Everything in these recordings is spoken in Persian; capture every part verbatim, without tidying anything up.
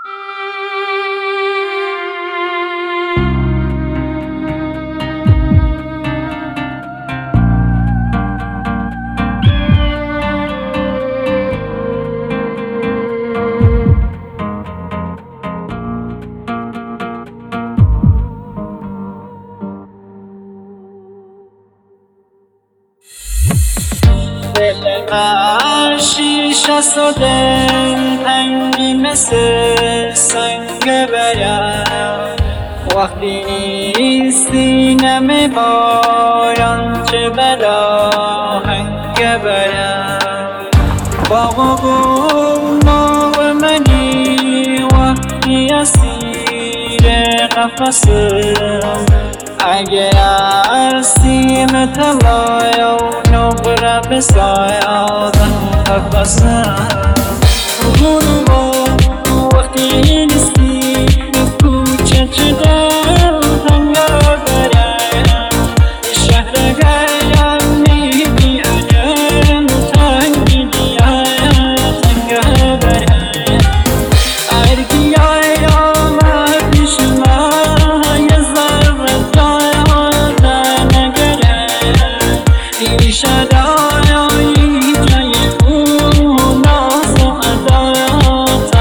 دل من شیشه شده تنگی مثل سنگ برم وقتی نیستی نمیبارم چه بلا هنگ برم باغ و گلاب منی وقتی اسیر قفسم اگه از سیم طلای و نقره بسای آدم قفسم غروبا وقتی نیستی کوچه چه دل تنگ برم شهر گرم میدی اجل تنگی دیای تنگ برم ارگی آیا پیش من یه ذره جای آدم نگرم ایشه دایایی جای اون ناز و عدایات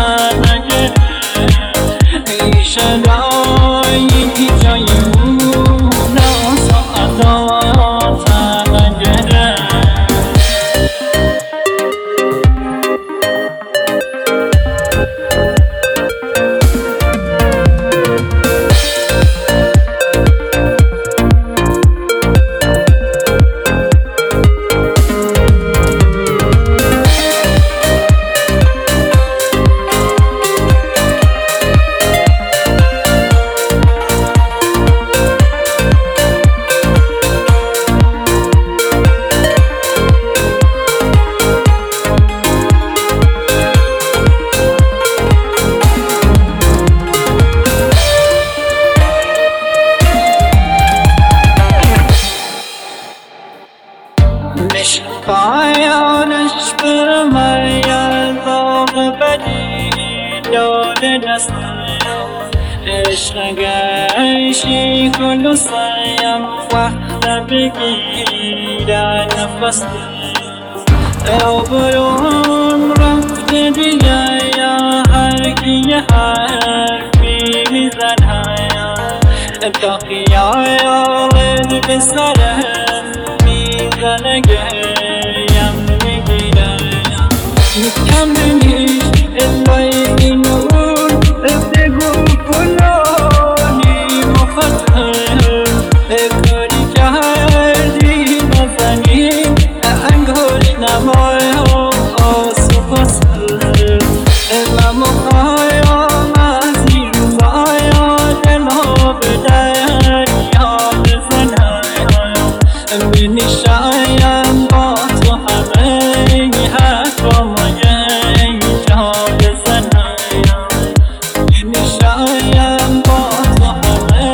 نگرم ایشه دایایی جای اون ناز و عدایات نگرم عشق پایانش بر مریم داغ بدی داده دستم عشق گشی کلو سریم وقت بگیرن نفسم عبرم رفته دیگه یا هر کی یه حرفی میزنم تا خیال به سرم میزنه گریم میگیرم کم نیست الای این اون بگو فلانی مخاطر کاری کردی نزنی انگوش نمای آسو پسر من مخوایم از این روزایا دلو به دریا بزنم بینی شایم با تو همه حرفا یه جا بزنم بینی شایم با تو همه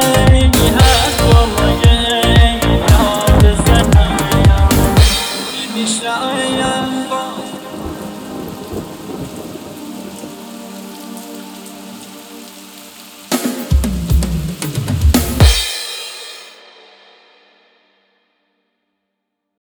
حرفا یه جا بزنم بینی شایم